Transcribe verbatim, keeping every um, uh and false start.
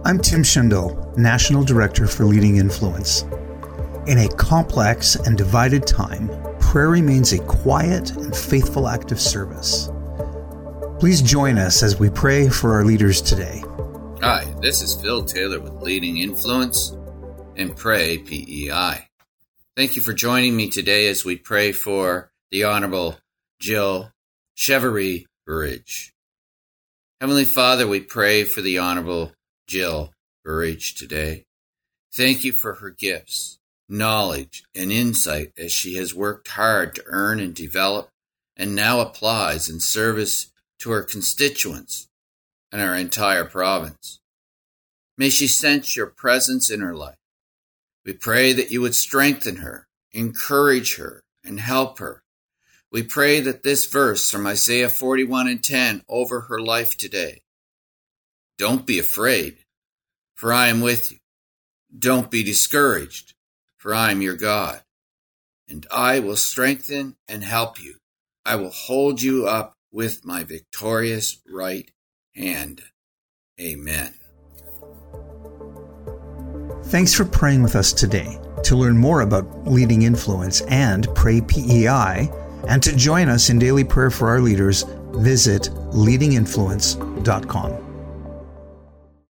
I'm Tim Schindel, National Director for Leading Influence. In a complex and divided time, prayer remains a quiet and faithful act of service. Please join us as we pray for our leaders today. Hi, this is Phil Taylor with Leading Influence and Pray P E I. Thank you for joining me today as we pray for the Honorable Jill Cheverry-Burridge. Heavenly Father, we pray for the Honorable Jill Burridge today. Thank you for her gifts, knowledge, and insight as she has worked hard to earn and develop and now applies in service to her constituents and our entire province. May she sense your presence in her life. We pray that you would strengthen her, encourage her, and help her. We pray that this verse from Isaiah forty-one and ten over her life today. Don't be afraid, for I am with you. Don't be discouraged, for I am your God. And I will strengthen and help you. I will hold you up with my victorious right hand. Amen. Thanks for praying with us today. To learn more about Leading Influence and Pray P E I, and to join us in daily prayer for our leaders, visit leading influence dot com.